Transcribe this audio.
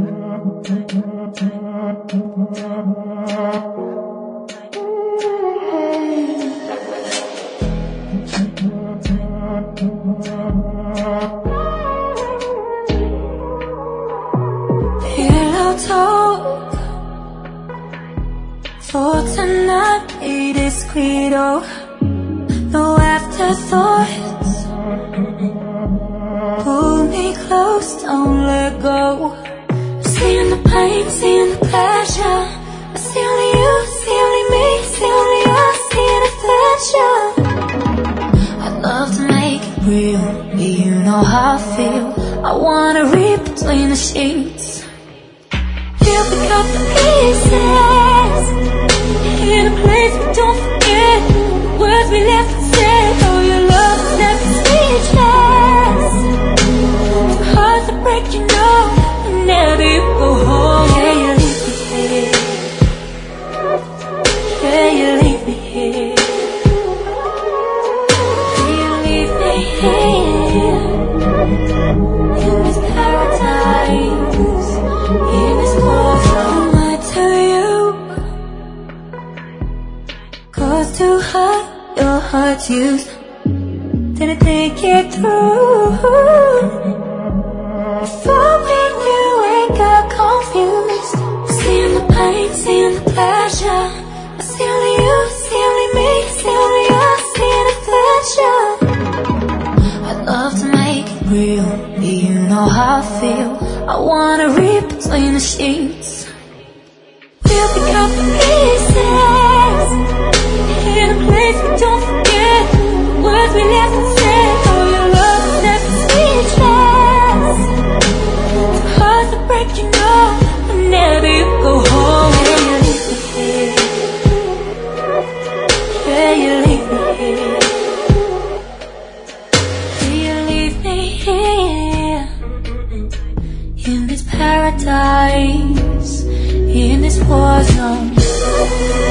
Pillow talk for tonight, be discreet, oh, no afterthoughts. Pull me close, don't let go. Seeing the pain, seeing the pleasure. I see only you, see only me, see only us, seeing the pleasure. I'd love to make it real, but you know how I feel. I wanna read between the sheets. Feel pick up the pieces in a place we don't forget. Words we left unsaid. Oh, your love is left speechless. Hearts that break, you know, whenever you go home. Yeah, you leave me here. Yeah, you leave me here. You leave me here in this paradise, in this war zone. I tell you, 'cause to hurt your heart's used. Didn't think it through. Before we knew it, got confused. Seeing the pain, seeing the pleasure. I see only you, see only me, see only us, seeing the pleasure. I'd love to make it real, but you know how I feel. I wanna read between the sheets. We'll pick up the pieces in a place we don't forget. Words we left unsaid. Oh, your love is left speechless. Hearts that break, you know, whenever you go home. Yeah, you leave me here. Yeah, you leave me here. You leave me here in this paradise, in this war zone.